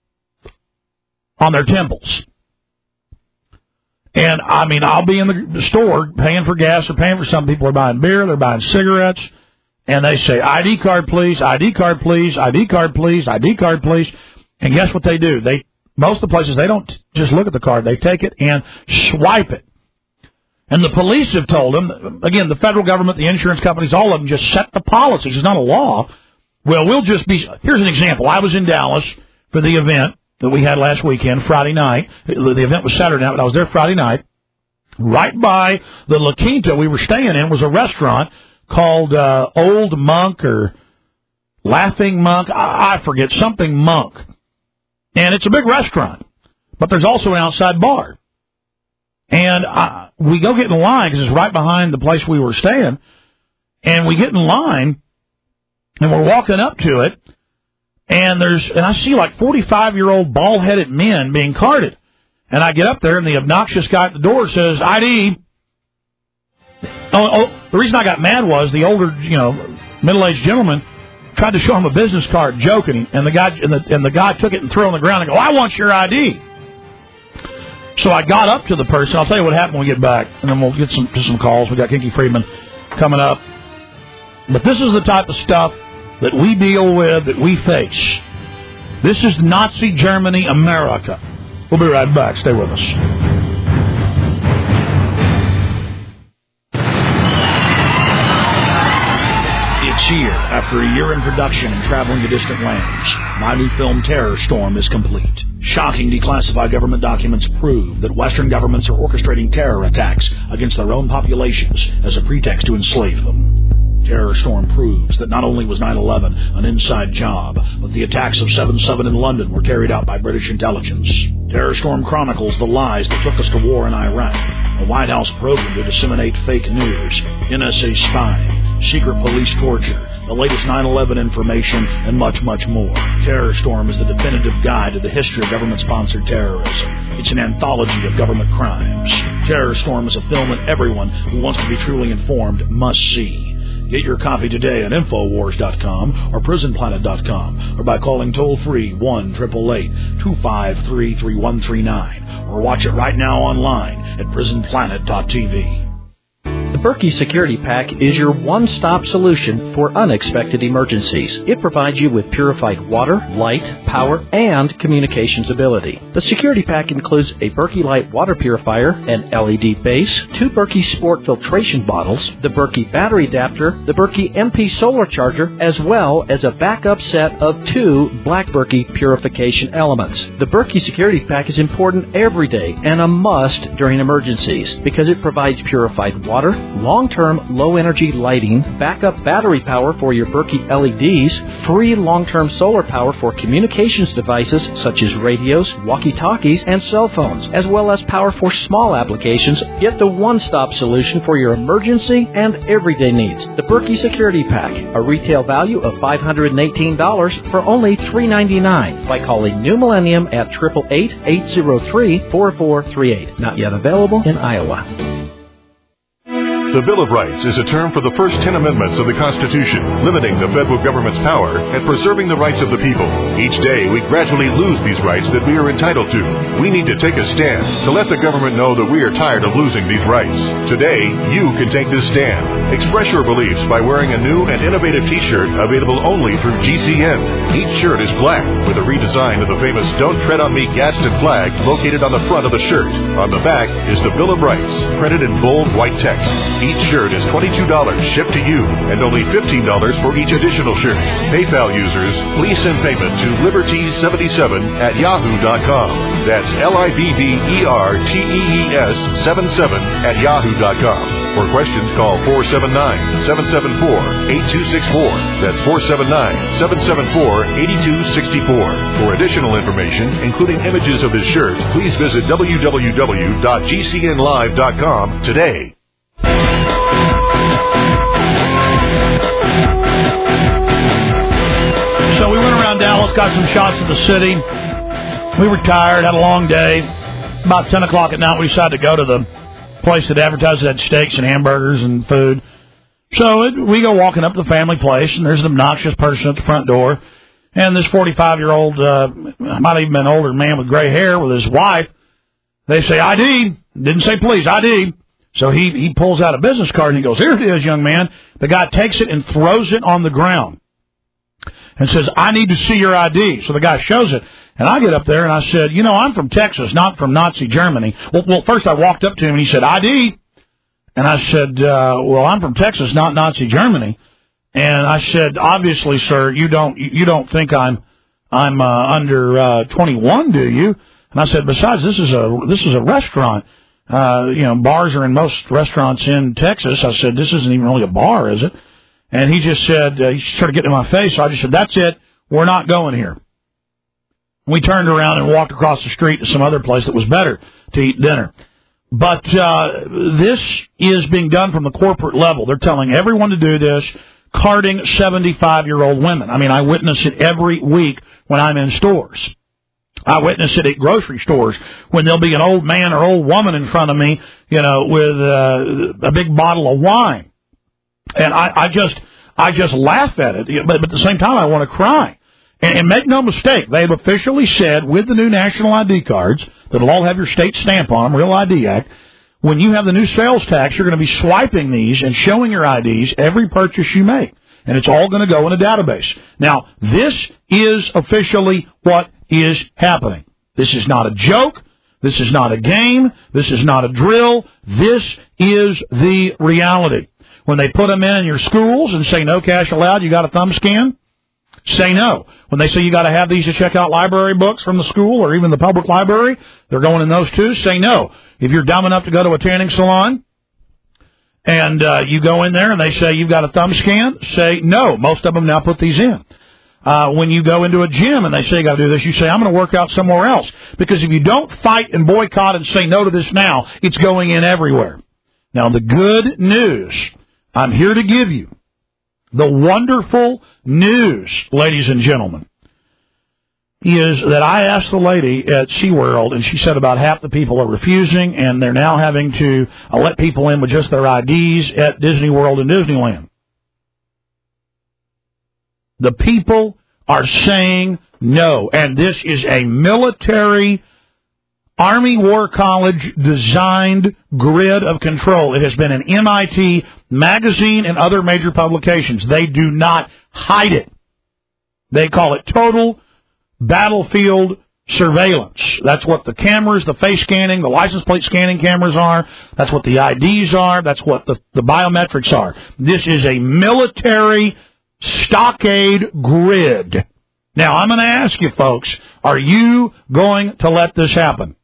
on their temples. And, I mean, I'll be in the store paying for gas or paying for some people are buying beer, they're buying cigarettes. And they say, I D card, please, I D card, please, I D card, please, I D card, please. And guess what they do? They most of the places, they don't just look at the card. They take it and swipe it. And the police have told them, again, the federal government, the insurance companies, all of them just set the policies. It's not a law. Well, we'll just be, here's an example. I was in Dallas for the event that we had last weekend, Friday night. The event was Saturday night, but I was there Friday night. Right by the La Quinta we were staying in was a restaurant called uh, Old Monk or Laughing Monk. I, I forget, something Monk. And it's a big restaurant, but there's also an outside bar. And I, we go get in line because it's right behind the place we were staying. And we get in line, and we're walking up to it, and there's and I see like forty-five-year-old bald-headed men being carded. And I get up there, and the obnoxious guy at the door says, I D. Oh, oh, the reason I got mad was the older, you know, middle-aged gentleman tried to show him a business card, joking, and the guy and the, and the guy took it and threw it on the ground and go, I want your I D. So I got up to the person. I'll tell you what happened when we get back, and then we'll get some to some calls. We got Kinky Friedman coming up. But this is the type of stuff that we deal with, that we face. This is Nazi Germany, America. We'll be right back. Stay with us. Here, after a year in production and traveling to distant lands, my new film Terror Storm is complete. Shocking declassified government documents prove that Western governments are orchestrating terror attacks against their own populations as a pretext to enslave them. Terror Storm proves that not only was nine eleven an inside job, but the attacks of seven seven in London were carried out by British intelligence. Terror Storm chronicles the lies that took us to war in Iraq, a White House program to disseminate fake news, N S A spying, secret police torture, the latest nine eleven information, and much, much more. Terror Storm is the definitive guide to the history of government-sponsored terrorism. It's an anthology of government crimes. Terror Storm is a film that everyone who wants to be truly informed must see. Get your copy today at Infowars dot com or Prison Planet dot com or by calling toll-free one eight eight eight, two five three, three one three nine or watch it right now online at Prison Planet dot T V. The Berkey Security Pack is your one-stop solution for unexpected emergencies. It provides you with purified water, light, power, and communications ability. The Security Pack includes a Berkey Light water purifier, an L E D base, two Berkey Sport filtration bottles, the Berkey battery adapter, the Berkey M P solar charger, as well as a backup set of two Black Berkey purification elements. The Berkey Security Pack is important every day and a must during emergencies because it provides purified water, long-term low-energy lighting, backup battery power for your Berkey L E Ds, free long-term solar power for communications devices such as radios, walkie-talkies, and cell phones, as well as power for small applications. Get the one-stop solution for your emergency and everyday needs. The Berkey Security Pack, a retail value of five hundred eighteen dollars for only three hundred ninety-nine dollars by calling New Millennium at eight eight eight, eight zero three, four four three eight. Not yet available in Iowa. The Bill of Rights is a term for the first ten amendments of the Constitution, limiting the federal government's power and preserving the rights of the people. Each day, we gradually lose these rights that we are entitled to. We need to take a stand to let the government know that we are tired of losing these rights. Today, you can take this stand. Express your beliefs by wearing a new and innovative T-shirt available only through G C N. Each shirt is black with a redesign of the famous Don't Tread on Me Gadsden flag located on the front of the shirt. On the back is the Bill of Rights, printed in bold white text. Each shirt is twenty-two dollars shipped to you and only fifteen dollars for each additional shirt. PayPal users, please send payment to liberty seventy-seven at yahoo dot com. That's L I B B E R T E E S seventy-seven at yahoo dot com. For questions, call four seven nine, seven seven four, eight two six four. That's four seven nine, seven seven four, eight two six four. For additional information, including images of his shirt, please visit w w w dot g c n live dot com today. So we went around Dallas, got some shots of the city. We were tired, had a long day. About ten o'clock at night, we decided to go to the place that advertises that steaks and hamburgers and food. So it, we go walking up to the family place, and there's an obnoxious person at the front door. And this forty-five-year-old, uh, might even been an older man with gray hair with his wife. They say, I D. Didn't say please, I D. So he, he pulls out a business card, and he goes, here it is, young man. The guy takes it and throws it on the ground and says, I need to see your I D. So the guy shows it. And I get up there, and I said, you know, I'm from Texas, not from Nazi Germany. Well, well first I walked up to him, and he said, I D. And I said, uh, well, I'm from Texas, not Nazi Germany. And I said, obviously, sir, you don't you don't think I'm I'm uh, under uh, twenty-one, do you? And I said, besides, this is a this is a restaurant. Uh, you know, bars are in most restaurants in Texas. I said, this isn't even really a bar, is it? And he just said, uh, he started getting in my face. So I just said, that's it. We're not going here. We turned around and walked across the street to some other place that was better to eat dinner. But uh, this is being done from the corporate level. They're telling everyone to do this, carding seventy-five-year-old women. I mean, I witness it every week when I'm in stores. I witness it at grocery stores when there'll be an old man or old woman in front of me, you know, with uh, a big bottle of wine. And I, I just I just laugh at it. But, but at the same time, I want to cry. And, and make no mistake, they've officially said with the new national I D cards that'll all have your state stamp on them, Real I D Act, when you have the new sales tax, you're going to be swiping these and showing your I Ds every purchase you make. And it's all going to go in a database. Now, this is officially what is happening. This is not a joke. This is not a game. This is not a drill. This is the reality. When they put them in your schools and say no cash allowed, you got a thumb scan, say no. When they say you got to have these to check out library books from the school or even the public library, they're going in those too, say no. If you're dumb enough to go to a tanning salon and uh, you go in there and they say you've got a thumb scan, say no. Most of them now put these in. Uh, when you go into a gym and they say you got to do this, you say I'm going to work out somewhere else. Because if you don't fight and boycott and say no to this now, it's going in everywhere. Now, the good news I'm here to give you, the wonderful news, ladies and gentlemen, is that I asked the lady at SeaWorld, and she said about half the people are refusing, and they're now having to uh, let people in with just their I Ds at Disney World and Disneyland. The people are saying no, and this is a military Army War College designed grid of control. It has been in M I T magazine and other major publications. They do not hide it. They call it total battlefield surveillance. That's what the cameras, the face scanning, the license plate scanning cameras are. That's what the I Ds are. That's what the, the biometrics are. This is a military stockade grid. Now, I'm going to ask you, folks, are you going to let this happen?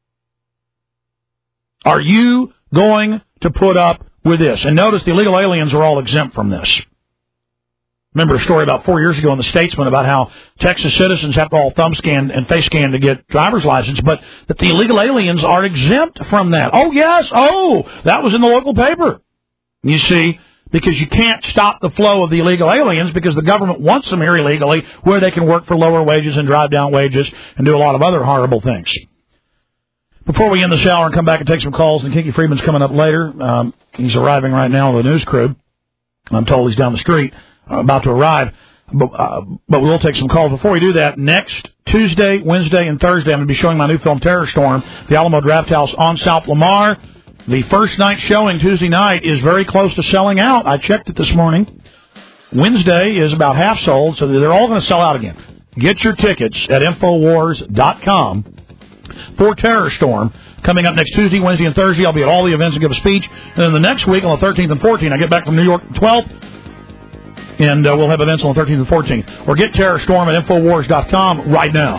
Are you going to put up with this? And notice the illegal aliens are all exempt from this. Remember a story about four years ago in the Statesman about how Texas citizens have to all thumb scan and face scan to get driver's license, but that the illegal aliens are exempt from that. Oh, yes. Oh, that was in the local paper. You see, because you can't stop the flow of the illegal aliens because the government wants them here illegally where they can work for lower wages and drive down wages and do a lot of other horrible things. Before we end the shower and come back and take some calls, and Kinky Friedman's coming up later. Um, he's arriving right now with the news crew. I'm told he's down the street, uh, about to arrive. But, uh, but we'll take some calls. Before we do that, next Tuesday, Wednesday, and Thursday, I'm going to be showing my new film, Terror Storm, the Alamo Drafthouse on South Lamar. The first night showing, Tuesday night, is very close to selling out. I checked it this morning. Wednesday is about half sold, so they're all going to sell out again. Get your tickets at Infowars dot com for Terror Storm. Coming up next Tuesday, Wednesday, and Thursday, I'll be at all the events and give a speech. And then the next week, on the thirteenth and fourteenth, I get back from New York the twelfth, and uh, we'll have events on the thirteenth and fourteenth. Or get Terror Storm at Infowars dot com right now.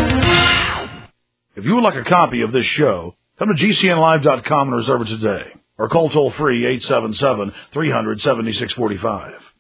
If you would like a copy of this show, come to G C N live dot com and reserve it today. or call toll free eight seven seven, three hundred, seventy-six forty-five.